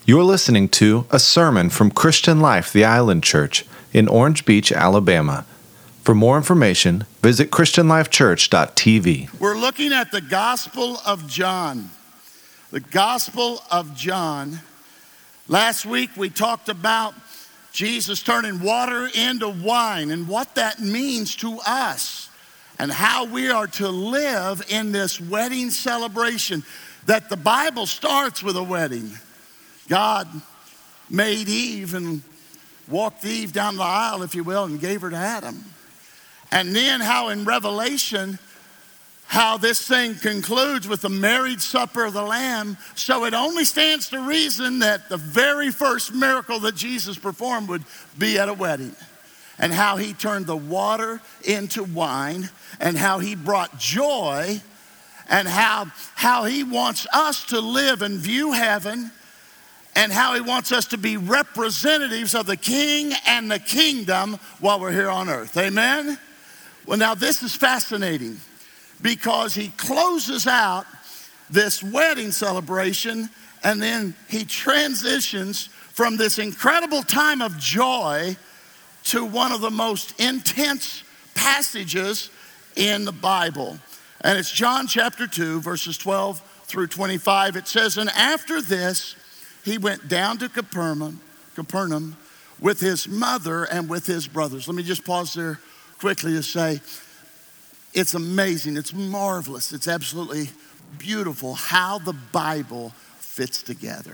You're listening to a sermon from Christian Life, the Island Church in Orange Beach, Alabama. For more information, visit christianlifechurch.tv. We're looking at the Gospel of John. The Gospel of John. Last week we talked about Jesus turning water into wine and what that means to us and how we are to live in this wedding celebration, that the Bible starts with a wedding. God made Eve and walked Eve down the aisle, if you will, and gave her to Adam. And then how in Revelation, how this thing concludes with the marriage supper of the Lamb. So it only stands to reason that the very first miracle that Jesus performed would be at a wedding. And how he turned the water into wine, and how he brought joy, and how he wants us to live and view heaven, and how he wants us to be representatives of the King and the kingdom while we're here on earth. Amen? Well, now this is fascinating because he closes out this wedding celebration and then he transitions from this incredible time of joy to one of the most intense passages in the Bible. And it's John chapter 2, verses 12 through 25. It says, "And after this, he went down to Capernaum with his mother and with his brothers." Let me just pause there quickly to say, it's amazing, it's marvelous, it's absolutely beautiful how the Bible fits together.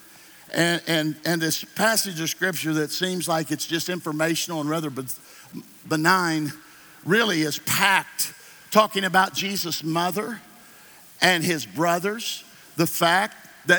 And this passage of scripture that seems like it's just informational and rather benign really is packed, talking about Jesus' mother and his brothers, the fact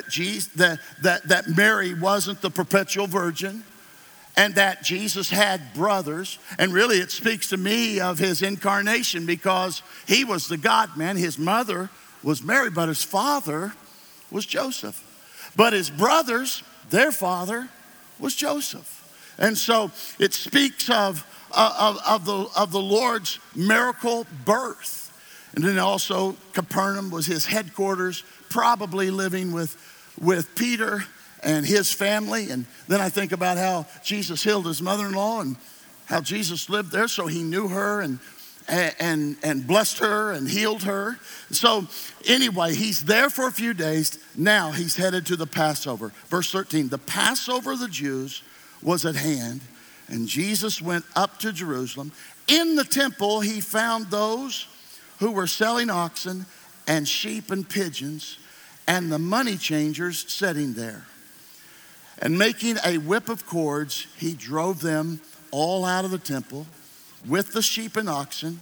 that Mary wasn't the perpetual virgin, and that Jesus had brothers. And really it speaks to me of his incarnation because he was the God-man. His mother was Mary, but his father was Joseph. But his brothers, their father was Joseph. And so it speaks of the Lord's miracle birth. And then also Capernaum was his headquarters, probably living with Peter and his family. And then I think about how Jesus healed his mother-in-law and how Jesus lived there, so he knew her and blessed her and healed her. So anyway, he's there for a few days. Now he's headed to the Passover. Verse 13, "The Passover of the Jews was at hand, and Jesus went up to Jerusalem. In the temple he found those who were selling oxen and sheep and pigeons, and the money changers sitting there. And making a whip of cords, he drove them all out of the temple with the sheep and oxen.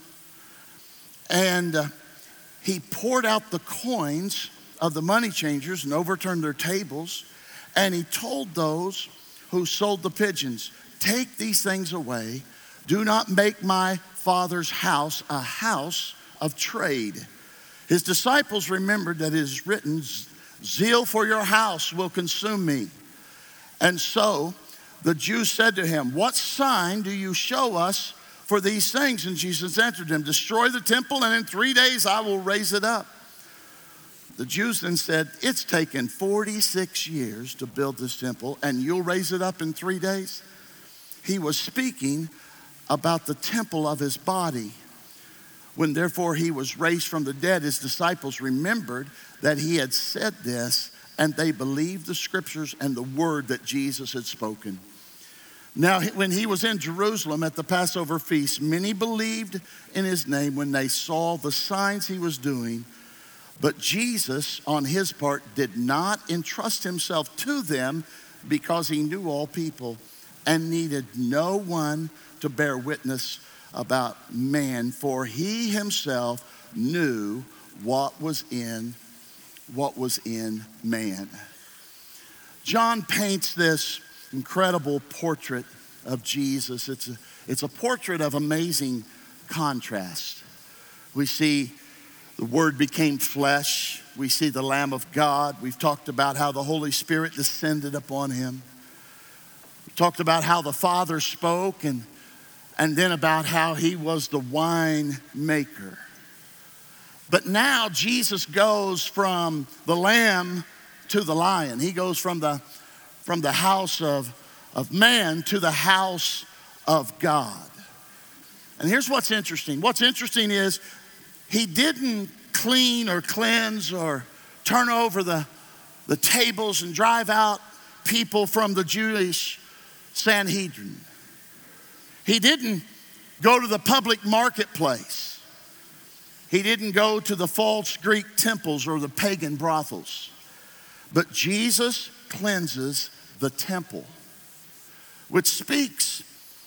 And he poured out the coins of the money changers and overturned their tables. And he told those who sold the pigeons, 'Take these things away. Do not make my Father's house a house of trade.' His disciples remembered that it is written, 'Zeal for your house will consume me.' And so the Jews said to him, 'What sign do you show us for these things?' And Jesus answered them, 'Destroy the temple, and in 3 days I will raise it up.' The Jews then said, 'It's taken 46 years to build this temple, and you'll raise it up in 3 days?' He was speaking about the temple of his body. When therefore he was raised from the dead, his disciples remembered that he had said this, and they believed the scriptures and the word that Jesus had spoken. Now, when he was in Jerusalem at the Passover feast, many believed in his name when they saw the signs he was doing. But Jesus, on his part, did not entrust himself to them because he knew all people and needed no one to bear witness about man, for he himself knew what was in man." John paints this incredible portrait of Jesus. It's a portrait of amazing contrast. We see the Word became flesh. We see the Lamb of God. We've talked about how the Holy Spirit descended upon him. We talked about how the Father spoke and then about how he was the wine maker. But now Jesus goes from the lamb to the lion. He goes from the from the house of man to the house of God. And here's what's interesting. What's interesting is he didn't clean or cleanse or turn over the tables and drive out people from the Jewish Sanhedrin. He didn't go to the public marketplace. He didn't go to the false Greek temples or the pagan brothels. But Jesus cleanses the temple, which speaks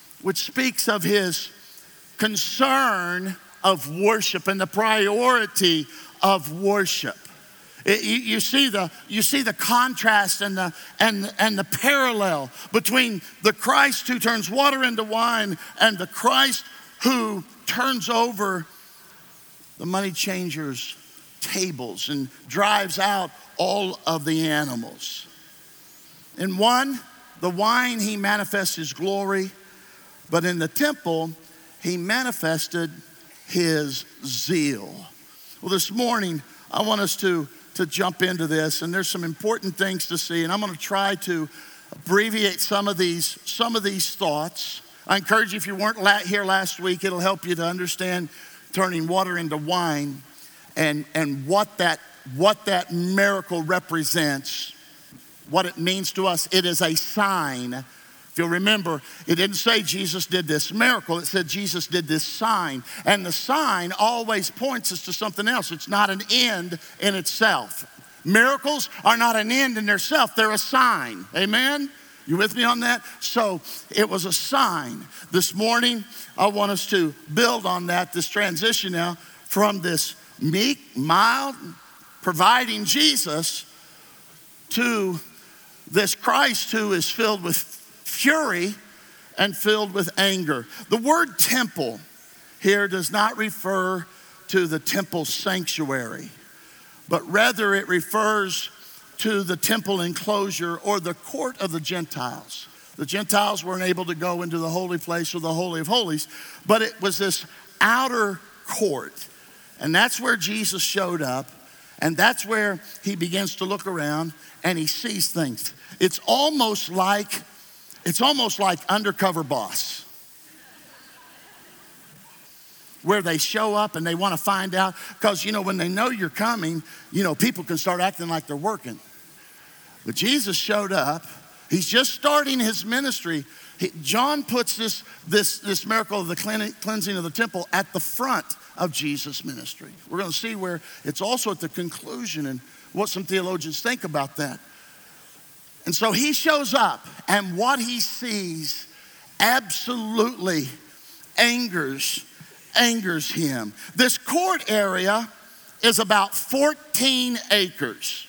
of his concern of worship and the priority of worship. You see the contrast and the parallel between the Christ who turns water into wine and the Christ who turns over the money changers' tables and drives out all of the animals. In one, the wine, he manifests his glory, but in the temple, he manifested his zeal. Well, this morning, I want us to jump into this, and there's some important things to see, and I'm going to try to abbreviate some of these thoughts. I encourage you, if you weren't here last week, it'll help you to understand turning water into wine and what that miracle represents, what it means to us. It is a sign. If you'll remember, it didn't say Jesus did this miracle. It said Jesus did this sign. And the sign always points us to something else. It's not an end in itself. Miracles are not an end in themselves. They're a sign. Amen? You with me on that? So it was a sign. This morning, I want us to build on that, this transition now from this meek, mild, providing Jesus to this Christ who is filled with fury and filled with anger. The word temple here does not refer to the temple sanctuary, but rather it refers to the temple enclosure or the court of the Gentiles. The Gentiles weren't able to go into the holy place or the Holy of Holies, but it was this outer court. And that's where Jesus showed up, and that's where he begins to look around and he sees things. It's almost like Undercover Boss, where they show up and they want to find out, because when they know you're coming, people can start acting like they're working. But Jesus showed up. He's just starting his ministry. John puts this miracle of the cleansing of the temple at the front of Jesus' ministry. We're going to see where it's also at the conclusion and what some theologians think about that. And so he shows up, and what he sees absolutely angers him. This court area is about 14 acres.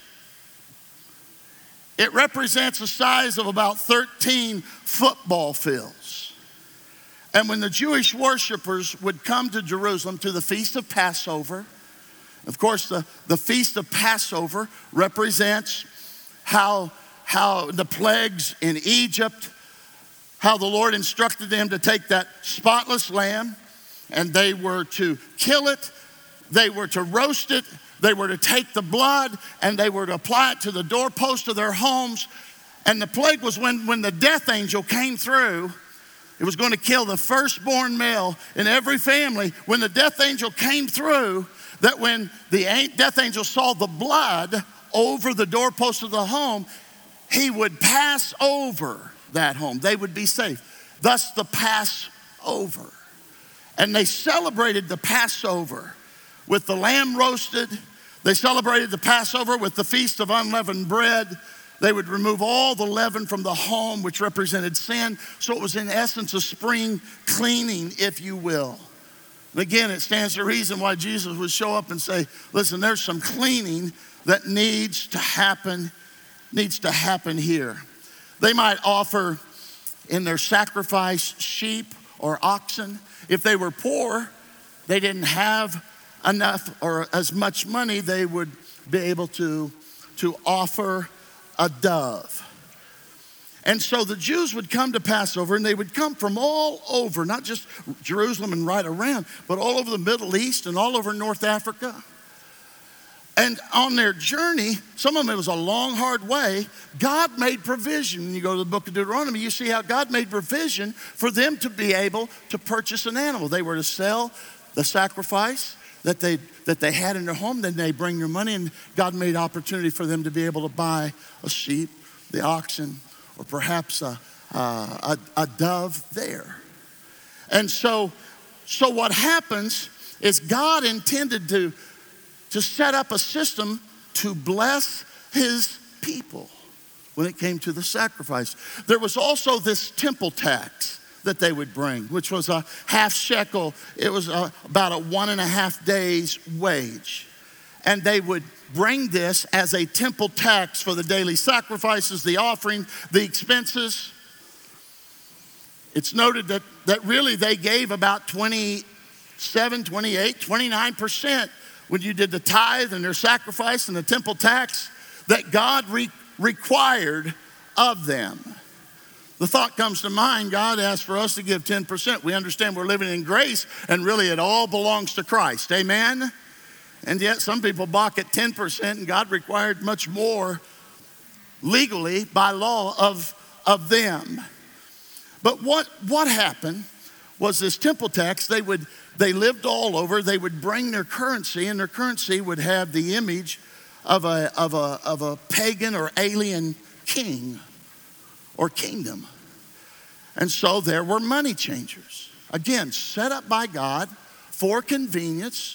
It represents the size of about 13 football fields. And when the Jewish worshipers would come to Jerusalem to the Feast of Passover, of course, the Feast of Passover represents how the plagues in Egypt, how the Lord instructed them to take that spotless lamb, and they were to kill it, they were to roast it, they were to take the blood, and they were to apply it to the doorpost of their homes. And the plague was when the death angel came through, it was going to kill the firstborn male in every family. When the death angel came through, that when the death angel saw the blood over the doorpost of the home, he would pass over that home. They would be safe. Thus the Passover. And they celebrated the Passover with the lamb roasted. They celebrated the Passover with the Feast of Unleavened Bread. They would remove all the leaven from the home, which represented sin. So it was in essence a spring cleaning, if you will. And again, it stands to reason why Jesus would show up and say, listen, there's some cleaning that needs to happen here. They might offer in their sacrifice sheep or oxen. If they were poor, they didn't have enough or as much money, they would be able to offer a dove. And so the Jews would come to Passover, and they would come from all over, not just Jerusalem and right around, but all over the Middle East and all over North Africa. And on their journey, some of them, it was a long, hard way. God made provision. When you go to the book of Deuteronomy, you see how God made provision for them to be able to purchase an animal. They were to sell the sacrifice that they had in their home. Then they bring their money, and God made opportunity for them to be able to buy a sheep, the oxen, or perhaps a dove there. And so what happens is God intended to set up a system to bless his people when it came to the sacrifice. There was also this temple tax that they would bring, which was a half shekel. It was about a 1.5 days wage. And they would bring this as a temple tax for the daily sacrifices, the offering, the expenses. It's noted that really they gave about 27, 28, 29% when you did the tithe and their sacrifice and the temple tax that God required of them. The thought comes to mind, God asked for us to give 10%. We understand we're living in grace, and really it all belongs to Christ. Amen? And yet some people balk at 10%, and God required much more legally by law of them. But what happened was this temple tax, they lived all over. They would bring their currency, and their currency would have the image of a pagan or alien king or kingdom. And so there were money changers. Again, set up by God for convenience,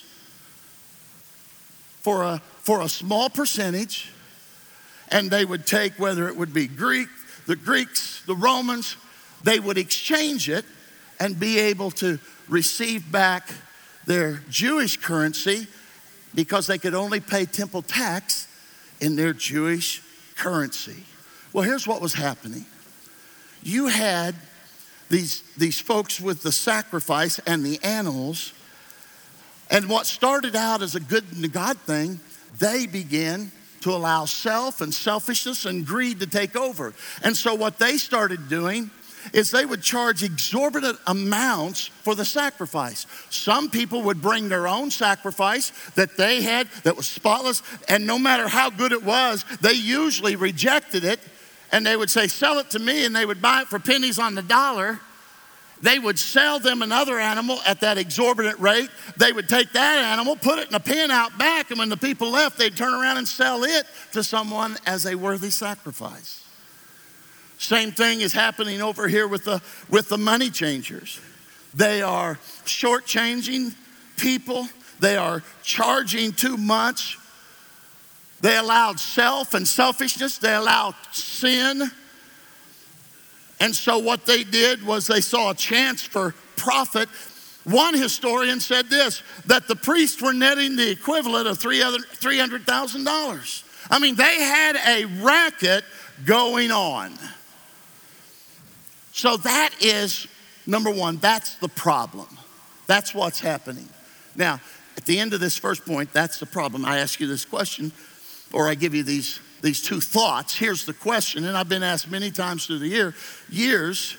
for a small percentage, and they would take, whether it would be the Greeks, the Romans, they would exchange it and be able to receive back their Jewish currency because they could only pay temple tax in their Jewish currency. Well, here's what was happening. You had these folks with the sacrifice and the animals, and what started out as a good and God thing, they began to allow self and selfishness and greed to take over. And so what they started doing is they would charge exorbitant amounts for the sacrifice. Some people would bring their own sacrifice that they had that was spotless, and no matter how good it was, they usually rejected it, and they would say, sell it to me, and they would buy it for pennies on the dollar. They would sell them another animal at that exorbitant rate. They would take that animal, put it in a pen out back, and when the people left, they'd turn around and sell it to someone as a worthy sacrifice. Same thing is happening over here with the money changers. They are shortchanging people. They are charging too much. They allowed self and selfishness. They allowed sin. And so what they did was they saw a chance for profit. One historian said this, that the priests were netting the equivalent of $300,000. I mean, they had a racket going on. So that is, number one, that's the problem. That's what's happening. Now, at the end of this first point, that's the problem. I ask you this question, or I give you these two thoughts. Here's the question, and I've been asked many times through the years.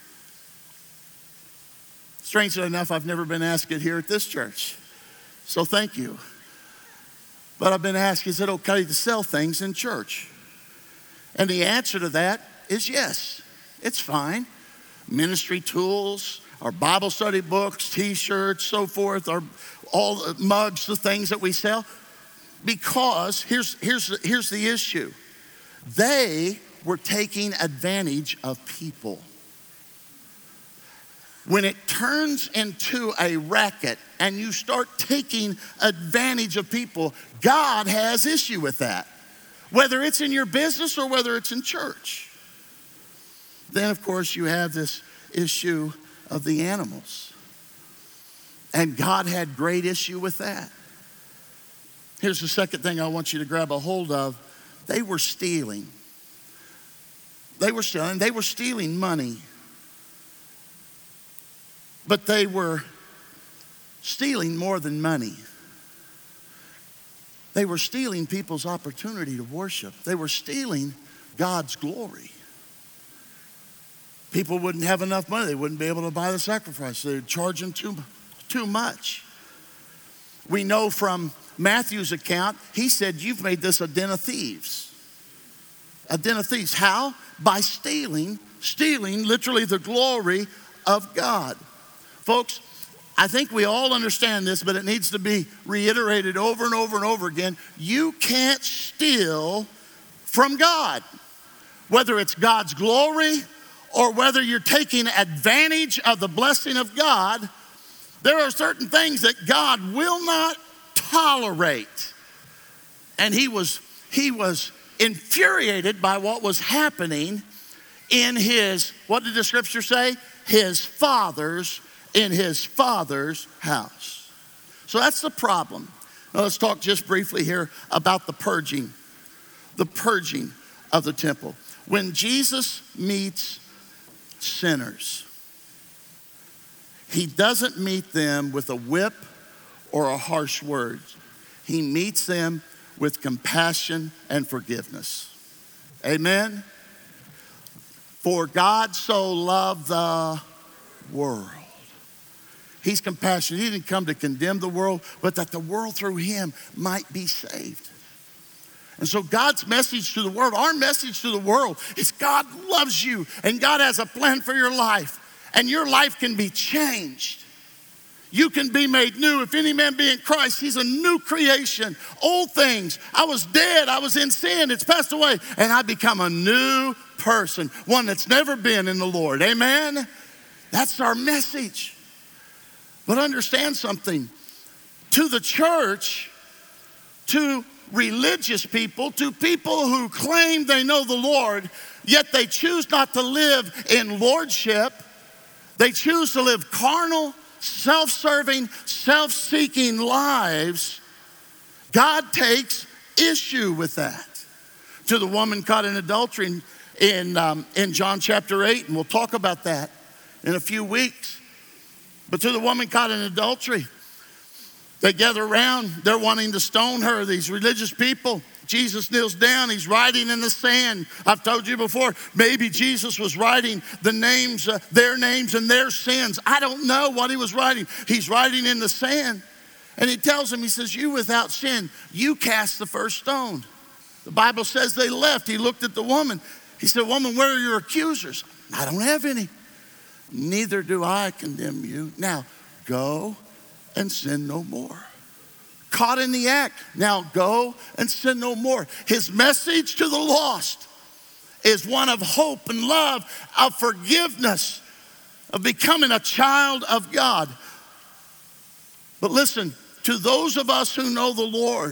Strangely enough, I've never been asked it here at this church. So thank you. But I've been asked, is it okay to sell things in church? And the answer to that is yes. It's fine. Ministry tools, our Bible study books, t-shirts, so forth, all the mugs, the things that we sell. Because here's the issue. They were taking advantage of people. When it turns into a racket and you start taking advantage of people, God has issue with that. Whether it's in your business or whether it's in church. Then, of course, you have this issue of the animals. And God had great issue with that. Here's the second thing I want you to grab a hold of. They were stealing. They were stealing money. But they were stealing more than money. They were stealing people's opportunity to worship. They were stealing God's glory. People wouldn't have enough money. They wouldn't be able to buy the sacrifice. They would charge them too much. We know from Matthew's account, he said, you've made this a den of thieves. A den of thieves. How? By stealing literally the glory of God. Folks, I think we all understand this, but it needs to be reiterated over and over and over again. You can't steal from God. Whether it's God's glory or whether you're taking advantage of the blessing of God, there are certain things that God will not tolerate. And he was infuriated by what was happening in his, what did the scripture say? In his father's house. So that's the problem. Now let's talk just briefly here about the purging of the temple. When Jesus meets sinners, he doesn't meet them with a whip or a harsh word. He meets them with compassion and forgiveness. Amen? For God so loved the world. He's compassionate. He didn't come to condemn the world, but that the world through him might be saved. And so God's message to the world, our message to the world is God loves you and God has a plan for your life. And your life can be changed. You can be made new. If any man be in Christ, he's a new creation. Old things, I was dead, I was in sin, it's passed away. And I become a new person, one that's never been in the Lord. Amen? That's our message. But understand something. To the church, to religious people, to people who claim they know the Lord, yet they choose not to live in lordship. They choose to live carnal, self-serving, self-seeking lives. God takes issue with that. To the woman caught in adultery in John chapter 8, and we'll talk about that in a few weeks. But to the woman caught in adultery, they gather around, they're wanting to stone her, these religious people. Jesus kneels down, he's writing in the sand. I've told you before, maybe Jesus was writing the names, their names and their sins. I don't know what he was writing. He's writing in the sand. And he tells them, he says, you without sin, you cast the first stone. The Bible says they left. He looked at the woman. He said, woman, where are your accusers? I don't have any. Neither do I condemn you. Now, go and sin no more. Caught in the act. Now go and sin no more. His message to the lost is one of hope and love, of forgiveness, of becoming a child of God. But listen, to those of us who know the Lord,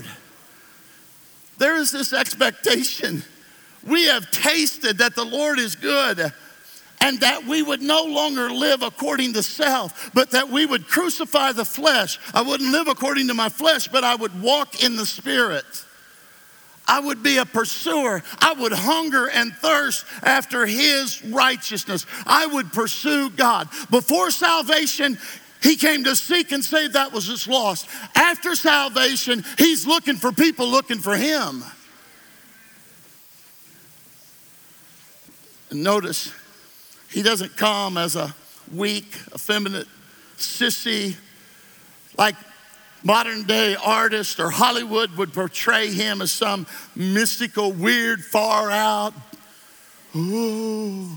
there is this expectation. We have tasted that the Lord is good, and that we would no longer live according to self, but that we would crucify the flesh. I wouldn't live according to my flesh, but I would walk in the Spirit. I would be a pursuer. I would hunger and thirst after his righteousness. I would pursue God. Before salvation, he came to seek and save that was just lost. After salvation, he's looking for people looking for him. And notice, he doesn't come as a weak, effeminate, sissy, like modern day artist or Hollywood would portray him as some mystical, weird, far out, guru.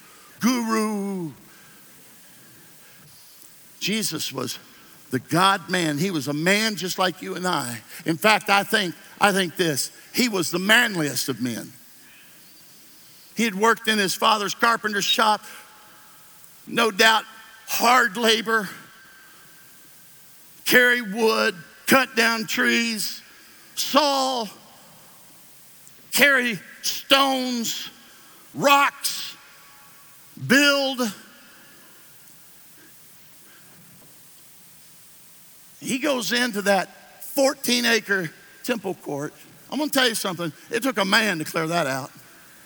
Jesus was the God man. He was a man just like you and I. In fact, I think this, he was the manliest of men. He had worked in his father's carpenter shop, no doubt hard labor, carry wood, cut down trees, saw, carry stones, rocks, build. He goes into that 14-acre temple court. I'm going to tell you something. It took a man to clear that out.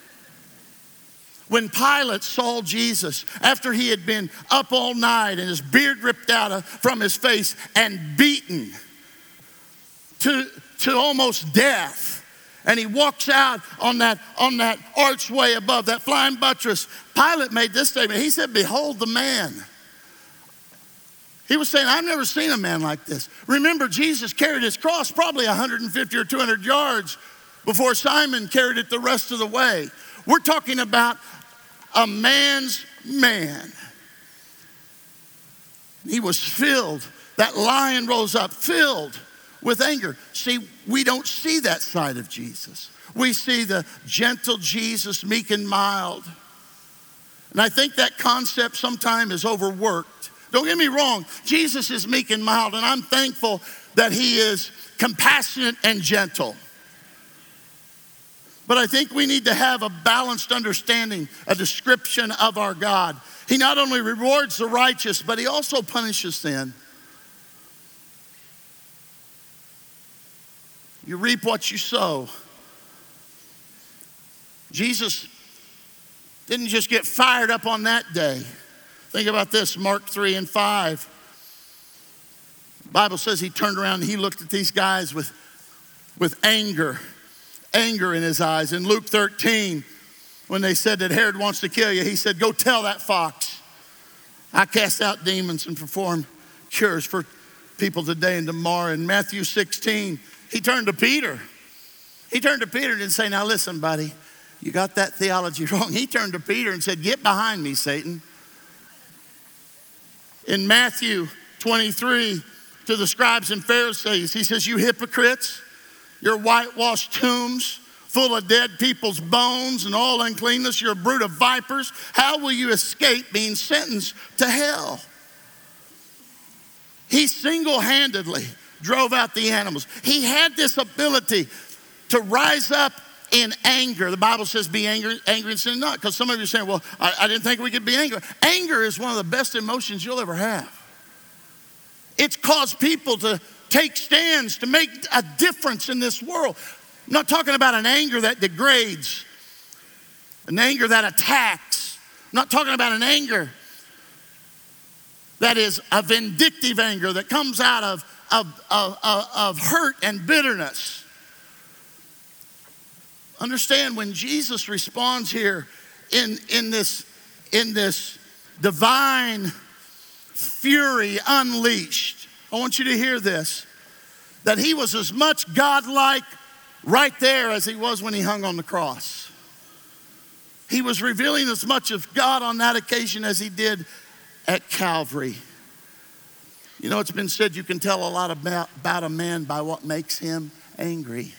When Pilate saw Jesus, after he had been up all night and his beard ripped out from his face and beaten to almost death, and he walks out on that archway above, that flying buttress, Pilate made this statement. He said, behold the man. He was saying, I've never seen a man like this. Remember, Jesus carried his cross probably 150 or 200 yards before Simon carried it the rest of the way. We're talking about a man's man. He was filled. That lion rose up, filled with anger. See, we don't see that side of Jesus. We see the gentle Jesus, meek and mild. And I think that concept sometimes is overworked. Don't get me wrong, Jesus is meek and mild, and I'm thankful that he is compassionate and gentle. But I think we need to have a balanced understanding, a description of our God. He not only rewards the righteous, but he also punishes sin. You reap what you sow. Jesus didn't just get fired up on that day. Think about this, Mark 3 and 5. The Bible says he turned around and he looked at these guys with anger in his eyes. In Luke 13, when they said that Herod wants to kill you, he said, go tell that fox, I cast out demons and perform cures for people today and tomorrow. In Matthew 16, he turned to Peter. He turned to Peter and didn't say, now listen, buddy, you got that theology wrong. He turned to Peter and said, get behind me, Satan. In Matthew 23, to the scribes and Pharisees, he says, you hypocrites, your whitewashed tombs full of dead people's bones and all uncleanness, you're a brood of vipers. How will you escape being sentenced to hell? He single-handedly drove out the animals. He had this ability to rise up in anger. The Bible says be angry and sin not. Because some of you are saying, well, I didn't think we could be angry. Anger is one of the best emotions you'll ever have. It's caused people to take stands to make a difference in this world. I'm not talking about an anger that degrades, an anger that attacks. I'm not talking about an anger that is a vindictive anger that comes out of hurt and bitterness. Understand, when Jesus responds here in this divine fury unleashed, I want you to hear this, that he was as much God-like right there as he was when he hung on the cross. He was revealing as much of God on that occasion as he did at Calvary. You know, it's been said you can tell a lot about a man by what makes him angry.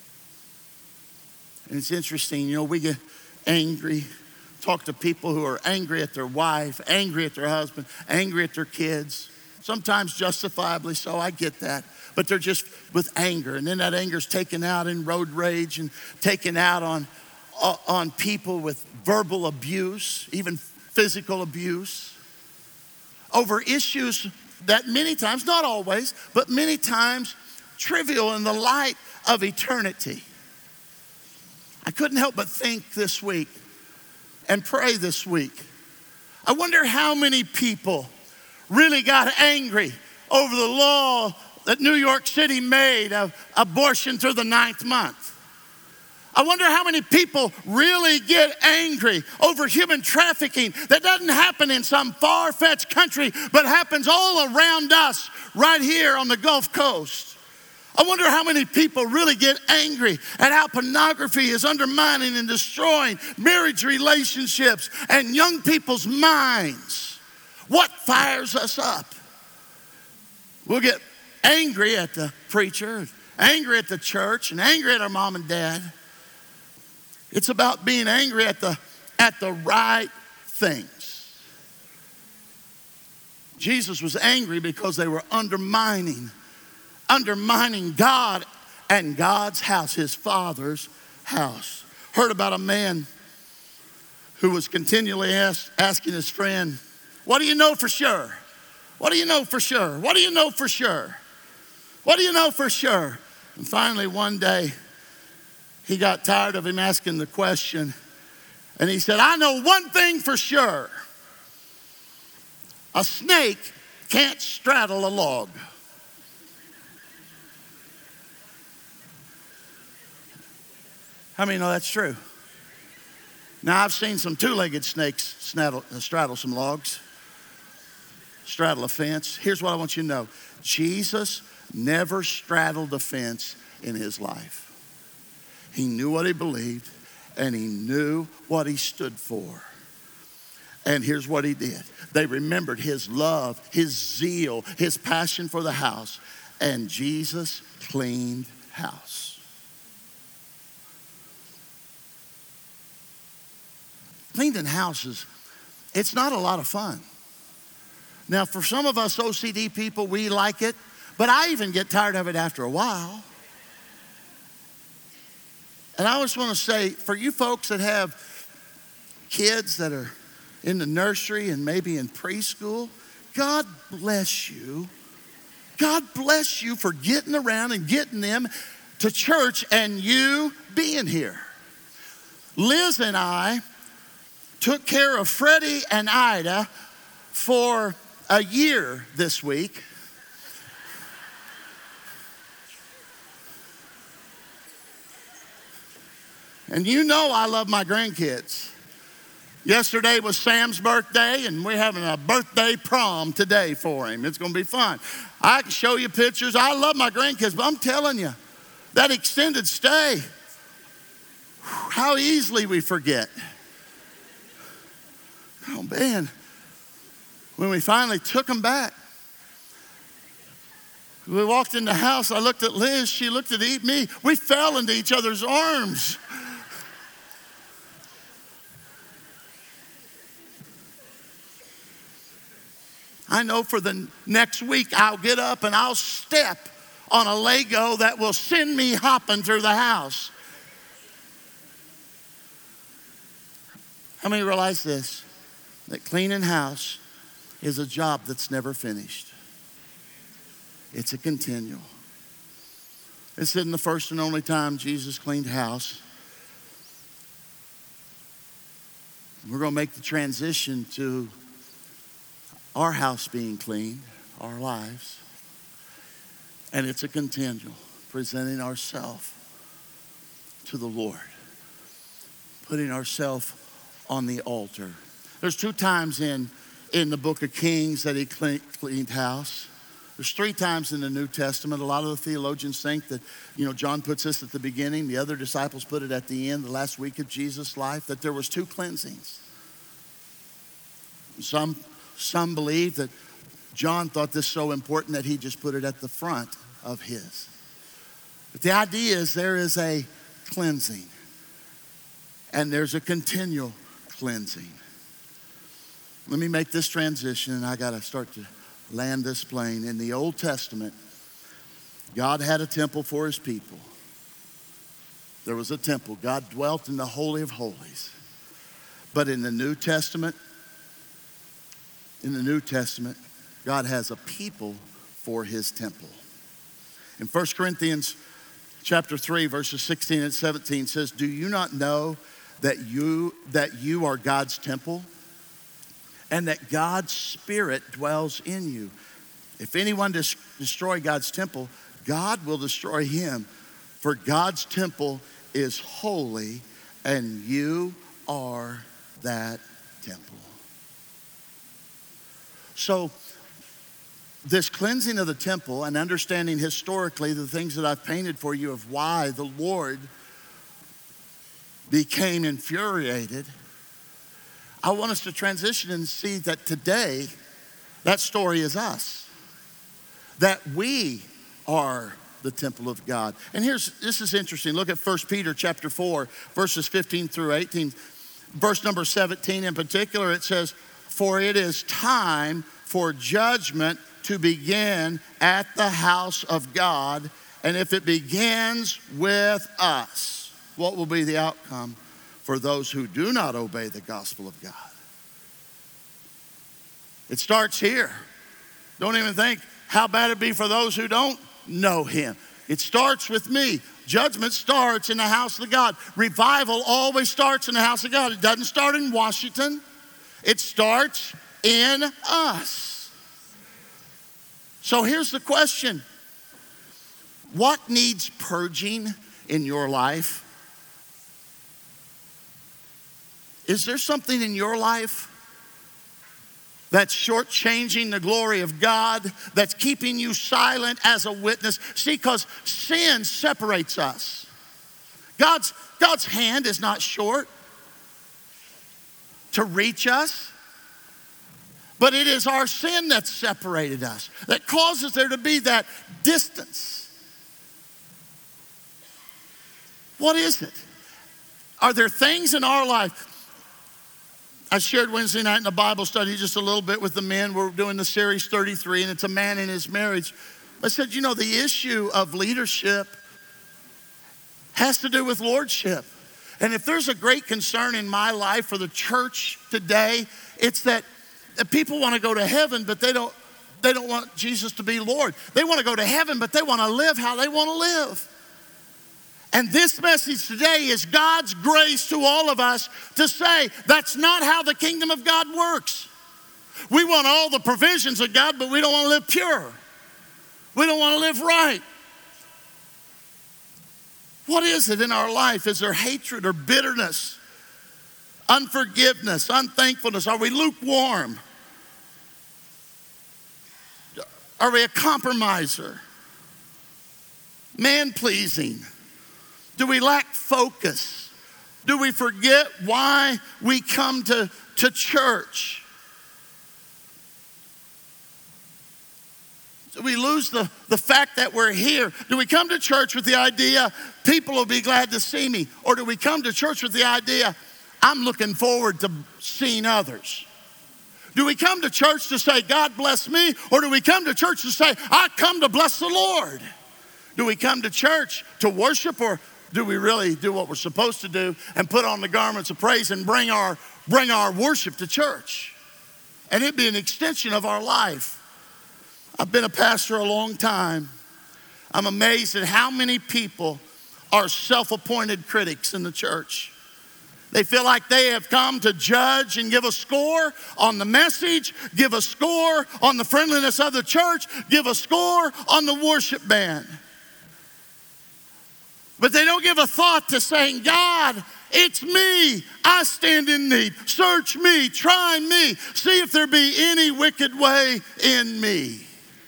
And it's interesting, you know, we get angry, talk to people who are angry at their wife, angry at their husband, angry at their kids. Sometimes justifiably so, I get that. But they're just with anger. And then that anger's taken out in road rage and taken out on people with verbal abuse, even physical abuse, over issues that many times, not always, but many times trivial in the light of eternity. I couldn't help but think this week and pray this week. I wonder how many people really got angry over the law that New York City made of abortion through the 9th month. I wonder how many people really get angry over human trafficking that doesn't happen in some far-fetched country, but happens all around us right here on the Gulf Coast. I wonder how many people really get angry at how pornography is undermining and destroying marriage relationships and young people's minds. What fires us up? We'll get angry at the preacher, angry at the church, and angry at our mom and dad. It's about being angry at the right things. Jesus was angry because they were undermining God and God's house, his Father's house. Heard about a man who was continually asking his friend, what do you know for sure? What do you know for sure? What do you know for sure? What do you know for sure? And finally one day, he got tired of him asking the question, and he said, I know one thing for sure. A snake can't straddle a log. How many know that's true? Now, I've seen some two-legged snakes straddle some logs. straddle a fence. Here's what I want you to know. Jesus never straddled a fence in his life. He knew what he believed, and he knew what he stood for. And here's what he did. They remembered his love, his zeal, his passion for the house. And Jesus cleaned house. Cleaning houses, it's not a lot of fun. Now, for some of us OCD people, we like it, but I even get tired of it after a while. And I just want to say, for you folks that have kids that are in the nursery and maybe in preschool, God bless you. God bless you for getting around and getting them to church and you being here. Liz and I took care of Freddie and Ida for a year this week. And you know I love my grandkids. Yesterday was Sam's birthday, and we're having a birthday prom today for him. It's going to be fun. I can show you pictures. I love my grandkids, but I'm telling you, that extended stay, how easily we forget. Oh, man. When we finally took them back, we walked in the house. I looked at Liz. She looked at me. We fell into each other's arms. I know for the next week I'll get up and I'll step on a Lego that will send me hopping through the house. How many realize this? That cleaning house is a job that's never finished. It's a continual. This isn't the first and only time Jesus cleaned house. We're going to make the transition to our house being clean, our lives. And it's a continual, presenting ourselves to the Lord, putting ourselves on the altar. There's 2 times in the book of Kings that he cleaned house. There's 3 times in the New Testament. A lot of the theologians think that, John puts this at the beginning. The other disciples put it at the end, the last week of Jesus' life, that there was 2 cleansings. Some believe that John thought this so important that he just put it at the front of his. But the idea is there is a cleansing and there's a continual cleansing. Let me make this transition, and I got to start to land this plane. In the Old Testament, God had a temple for his people. There was a temple. God dwelt in the Holy of Holies. But in the New Testament, God has a people for his temple. In 1 Corinthians chapter 3, verses 16 and 17 says, "Do you not know that you are God's temple and that God's Spirit dwells in you? If anyone destroy God's temple, God will destroy him. For God's temple is holy, and you are that temple." So this cleansing of the temple and understanding historically the things that I've painted for you of why the Lord became infuriated, I want us to transition and see that today that story is us. That we are the temple of God. And this is interesting. Look at 1 Peter chapter 4, verses 15 through 18. Verse number 17 in particular, it says, "For it is time for judgment to begin at the house of God. And if it begins with us, what will be the outcome for those who do not obey the gospel of God?" It starts here. Don't even think how bad it'd be for those who don't know him. It starts with me. Judgment starts in the house of God. Revival always starts in the house of God. It doesn't start in Washington. It starts in us. So here's the question. What needs purging in your life? Is there something in your life that's shortchanging the glory of God, that's keeping you silent as a witness. See, because sin separates us. God's hand is not short to reach us, but it is our sin that separated us, that causes there to be that distance. What is it? Are there things in our life? I shared Wednesday night in the Bible study just a little bit with the men. We're doing the series 33, and it's a man in his marriage. I said, the issue of leadership has to do with lordship. And if there's a great concern in my life for the church today, it's that people want to go to heaven, but they don't want Jesus to be Lord. They want to go to heaven, but they want to live how they want to live. And this message today is God's grace to all of us to say that's not how the kingdom of God works. We want all the provisions of God, but we don't want to live pure. We don't want to live right. What is it in our life? Is there hatred or bitterness, unforgiveness, unthankfulness? Are we lukewarm? Are we a compromiser? Man-pleasing? Do we lack focus? Do we forget why we come to church? Do we lose the fact that we're here? Do we come to church with the idea people will be glad to see me? Or do we come to church with the idea I'm looking forward to seeing others? Do we come to church to say God bless me? Or do we come to church to say I come to bless the Lord? Do we come to church to worship, or do we really do what we're supposed to do and put on the garments of praise and bring our worship to church? And it'd be an extension of our life. I've been a pastor a long time. I'm amazed at how many people are self-appointed critics in the church. They feel like they have come to judge and give a score on the message, give a score on the friendliness of the church, give a score on the worship band. But they don't give a thought to saying, God, it's me. I stand in need. Search me, try me, see if there be any wicked way in me.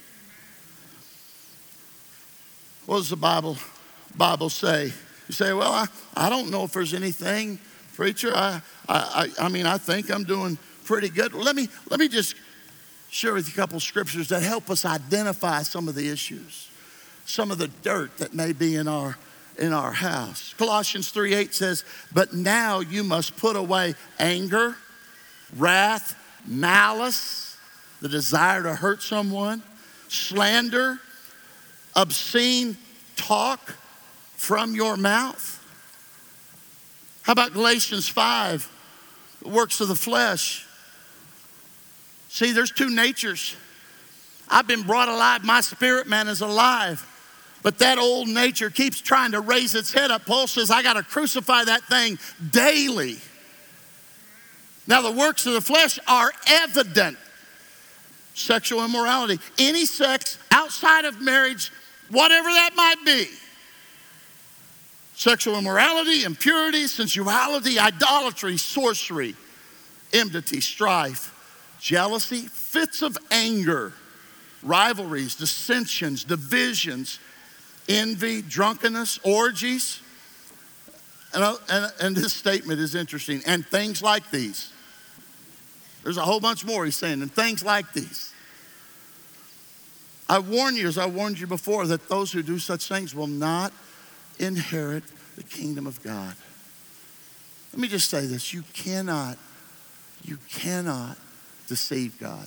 What does the Bible say? You say, well, I don't know if there's anything, preacher. I mean, I think I'm doing pretty good. Well, let me just share with you a couple scriptures that help us identify some of the issues, some of the dirt that may be in our house. Colossians 3:8 says, but now you must put away anger, wrath, malice, the desire to hurt someone, slander, obscene talk from your mouth. How about Galatians 5, works of the flesh? See, there's two natures. I've been brought alive. My spirit man is alive. But that old nature keeps trying to raise its head up. Paul says, I got to crucify that thing daily. Now, the works of the flesh are evident. Sexual immorality, any sex outside of marriage, whatever that might be. Sexual immorality, impurity, sensuality, idolatry, sorcery, enmity, strife, jealousy, fits of anger, rivalries, dissensions, divisions, envy, drunkenness, orgies. And this statement is interesting. And things like these. There's a whole bunch more he's saying. And things like these. I warn you, as I warned you before, that those who do such things will not inherit the kingdom of God. Let me just say this. You cannot deceive God.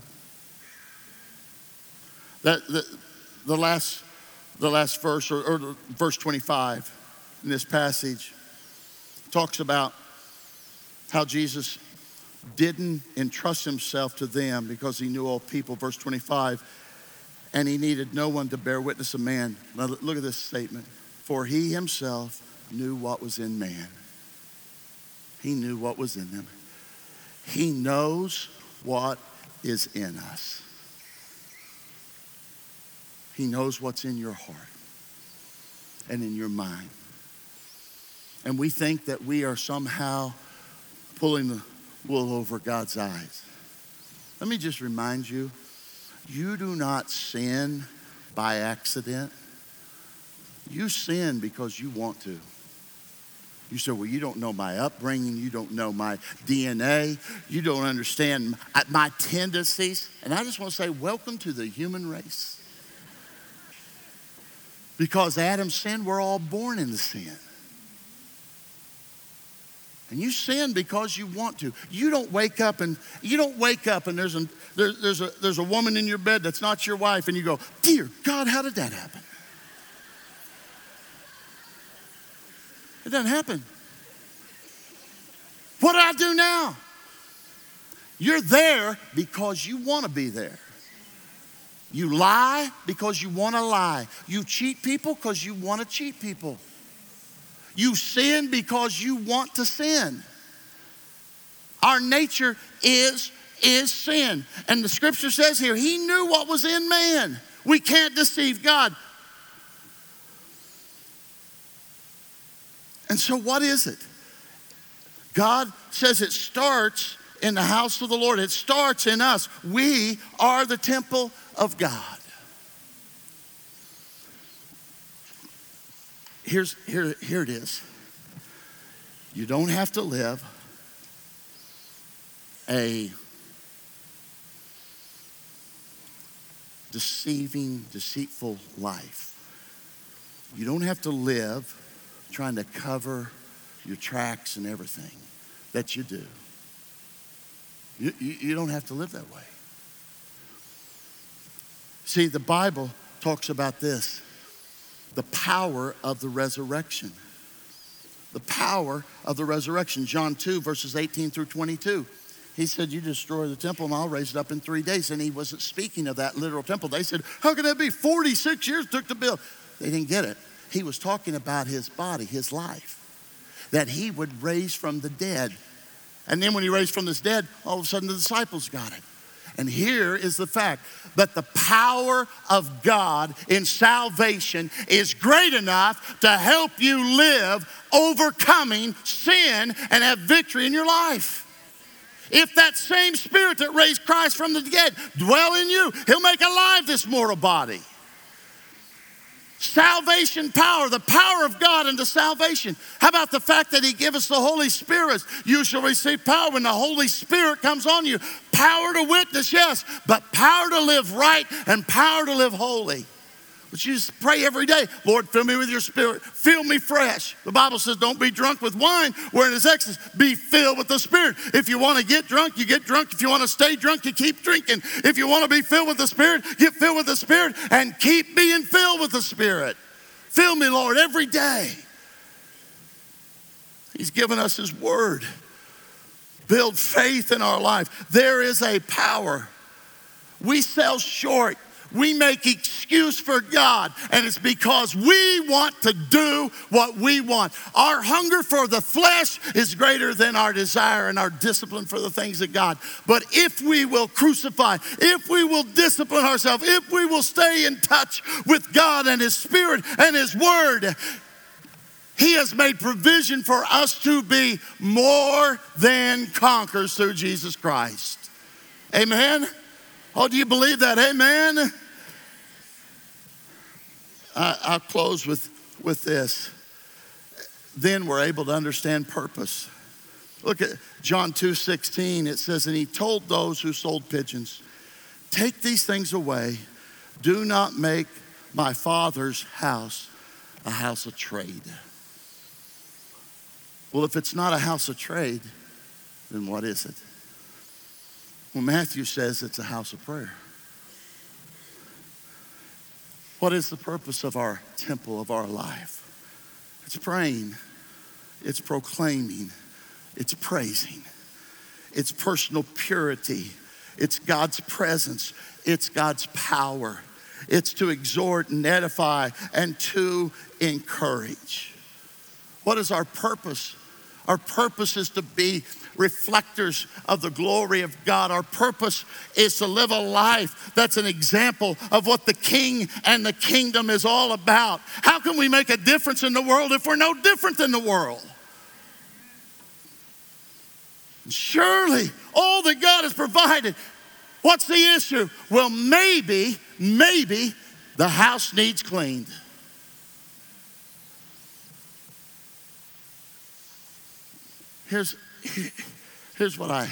The last verse, or verse 25 in this passage, talks about how Jesus didn't entrust himself to them because he knew all people. Verse 25, and he needed no one to bear witness of man. Now look at this statement. For he himself knew what was in man. He knew what was in them. He knows what is in us. He knows what's in your heart and in your mind. And we think that we are somehow pulling the wool over God's eyes. Let me just remind you, you do not sin by accident. You sin because you want to. You say, well, you don't know my upbringing. You don't know my DNA. You don't understand my tendencies. And I just want to say, welcome to the human race. Because Adam sinned, we're all born into sin. And you sin because you want to. You don't wake up and there's a woman in your bed that's not your wife, and you go, dear God, how did that happen? It doesn't happen. What do I do now? You're there because you want to be there. You lie because you want to lie. You cheat people because you want to cheat people. You sin because you want to sin. Our nature is sin. And the scripture says here, he knew what was in man. We can't deceive God. And so what is it? God says it starts in the house of the Lord. It starts in us. We are the temple of God. Here it is. You don't have to live a deceitful life. You don't have to live trying to cover your tracks and everything that you do. You don't have to live that way. See, the Bible talks about this, the power of the resurrection. The power of the resurrection. John 2, verses 18 through 22. He said, you destroy the temple and I'll raise it up in 3 days. And he wasn't speaking of that literal temple. They said, how could that be? 46 years took to build. They didn't get it. He was talking about his body, his life, that he would raise from the dead. And then when he raised from the dead, all of a sudden the disciples got it. And here is the fact that the power of God in salvation is great enough to help you live overcoming sin and have victory in your life. If that same spirit that raised Christ from the dead dwell in you, he'll make alive this mortal body. Salvation power, the power of God into salvation. How about the fact that he gave us the Holy Spirit? You shall receive power when the Holy Spirit comes on you. Power to witness, yes, but power to live right and power to live holy. But you just pray every day, Lord, fill me with your Spirit. Fill me fresh. The Bible says don't be drunk with wine, wherein is excess. Be filled with the Spirit. If you want to get drunk, you get drunk. If you want to stay drunk, you keep drinking. If you want to be filled with the Spirit, get filled with the Spirit and keep being filled with the Spirit. Fill me, Lord, every day. He's given us his word. Build faith in our life. There is a power. We sell short. We make excuse for God, and it's because we want to do what we want. Our hunger for the flesh is greater than our desire and our discipline for the things of God. But if we will crucify, if we will discipline ourselves, if we will stay in touch with God and his Spirit and his word, he has made provision for us to be more than conquerors through Jesus Christ. Amen? Oh, do you believe that? Amen? I'll close with this. Then we're able to understand purpose. Look at John 2:16. It says, and he told those who sold pigeons, take these things away. Do not make my Father's house a house of trade. Well, if it's not a house of trade, then what is it? Well, Matthew says it's a house of prayer. What is the purpose of our temple, of our life? It's praying, it's proclaiming, it's praising, it's personal purity, it's God's presence, it's God's power, it's to exhort and edify and to encourage. What is our purpose? Our purpose is to be reflectors of the glory of God. Our purpose is to live a life that's an example of what the King and the kingdom is all about. How can we make a difference in the world if we're no different than the world? Surely all that God has provided, What's the issue? Well, maybe the house needs cleaned. Here's what I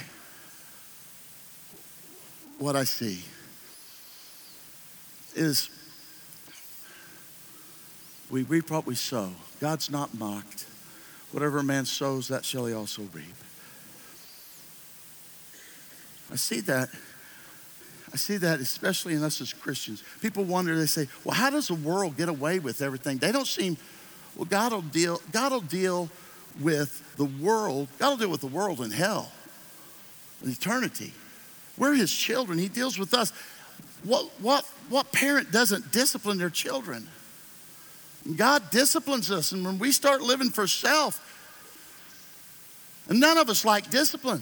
see is we reap what we sow. God's not mocked. Whatever a man sows, that shall he also reap. I see that especially in us as Christians. People wonder, they say, well, how does the world get away with everything? They don't seem, well, God will deal with the world. God will deal with the world in hell, in eternity. We're his children. He deals with us. What parent doesn't discipline their children? God disciplines us, and when we start living for self, and none of us like discipline.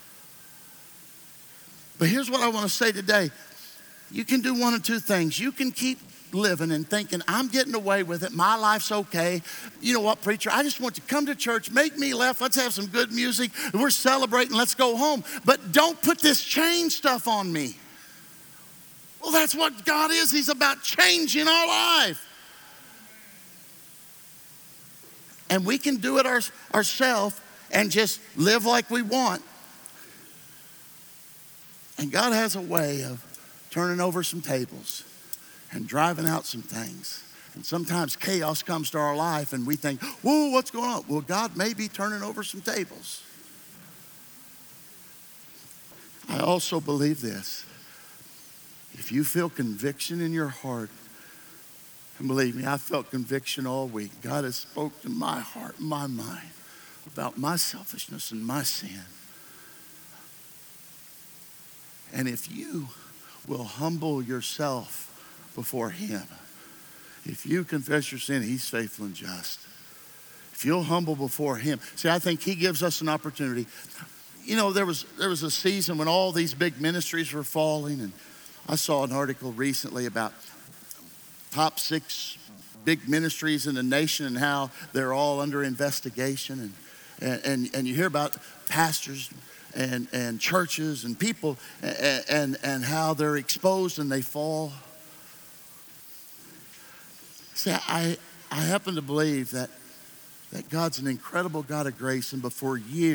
But here's what I want to say today. You can do one of two things. You can keep living and thinking, I'm getting away with it. My life's okay. You know what, preacher? I just want you to come to church, make me laugh. Let's have some good music. We're celebrating. Let's go home. But don't put this change stuff on me. Well, that's what God is. He's about changing our life. And we can do it ourselves and just live like we want. And God has a way of turning over some tables and driving out some things. And sometimes chaos comes to our life and we think, whoa, what's going on? Well, God may be turning over some tables. I also believe this. If you feel conviction in your heart, and believe me, I felt conviction all week. God has spoke to my heart and my mind about my selfishness and my sin. And if you will humble yourself before him, if you confess your sin, he's faithful and just. If you'll humble before him. See, I think he gives us an opportunity. You know, there was a season when all these big ministries were falling, and I saw an article recently about top 6 big ministries in the nation and how they're all under investigation. And you hear about pastors and churches and people and how they're exposed and they fall. See, I happen to believe that God's an incredible God of grace, and before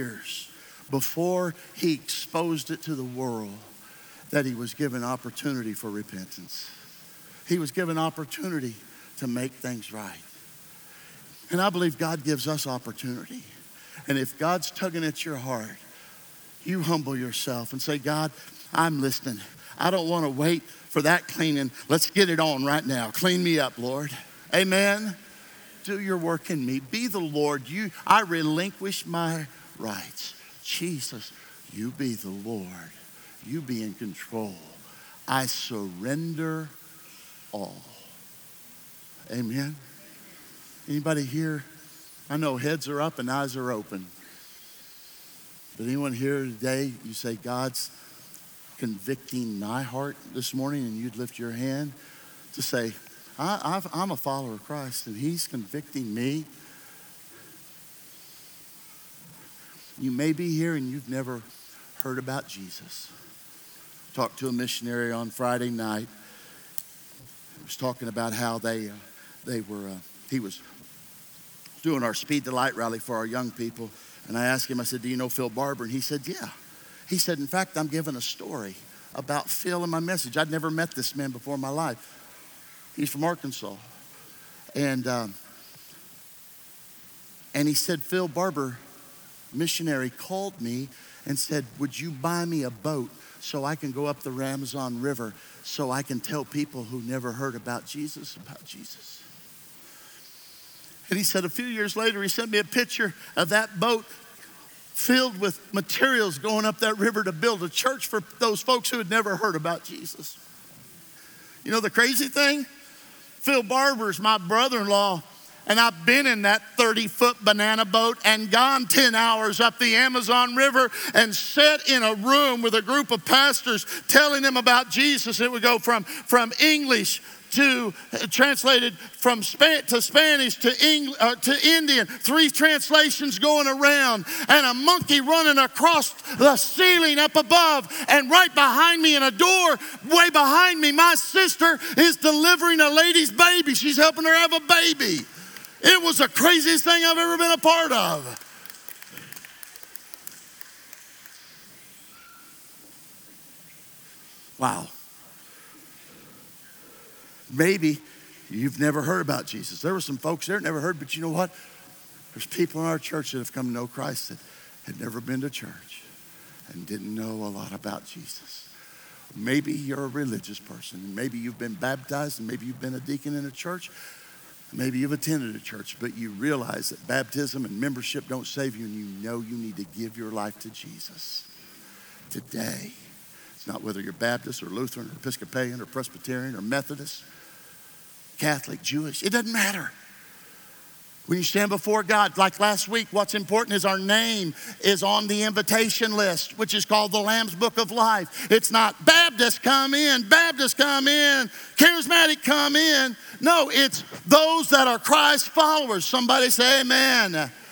he exposed it to the world, that he was given opportunity for repentance. He was given opportunity to make things right. And I believe God gives us opportunity. And if God's tugging at your heart, you humble yourself and say, God, I'm listening. I don't want to wait for that cleaning. Let's get it on right now. Clean me up, Lord. Amen. Do your work in me. Be the Lord. I relinquish my rights. Jesus, you be the Lord. You be in control. I surrender all. Amen. Anybody here? I know heads are up and eyes are open. But anyone here today, you say, God's convicting my heart this morning, and you'd lift your hand to say, I'm a follower of Christ, and he's convicting me. You may be here and you've never heard about Jesus. Talked to a missionary on Friday night. He was talking about how he was doing our Speed the Light rally for our young people. And I asked him, I said, do you know Phil Barber? And he said, yeah. He said, in fact, I'm giving a story about Phil and my message. I'd never met this man before in my life. He's from Arkansas. And he said, Phil Barber, missionary, called me and said, would you buy me a boat so I can go up the Amazon River so I can tell people who never heard about Jesus. And he said a few years later, he sent me a picture of that boat filled with materials going up that river to build a church for those folks who had never heard about Jesus. You know the crazy thing? Phil Barber's my brother-in-law, and I've been in that 30-foot banana boat and gone 10 hours up the Amazon River and sat in a room with a group of pastors telling them about Jesus. It would go from English translated from to Spanish to Indian. 3 translations going around, and a monkey running across the ceiling up above. And right behind me in a door, way behind me, my sister is delivering a lady's baby. She's helping her have a baby. It was the craziest thing I've ever been a part of. Wow. Maybe you've never heard about Jesus. There were some folks there that never heard, but you know what? There's people in our church that have come to know Christ that had never been to church and didn't know a lot about Jesus. Maybe you're a religious person, and maybe you've been baptized, and maybe you've been a deacon in a church. Maybe you've attended a church, but you realize that baptism and membership don't save you, and you know you need to give your life to Jesus today. It's not whether you're Baptist or Lutheran or Episcopalian or Presbyterian or Methodist, Catholic, Jewish. It doesn't matter. When you stand before God, like last week, what's important is our name is on the invitation list, which is called the Lamb's Book of Life. It's not Baptist come in, Baptist come in, Charismatic come in. No, it's those that are Christ followers. Somebody say amen.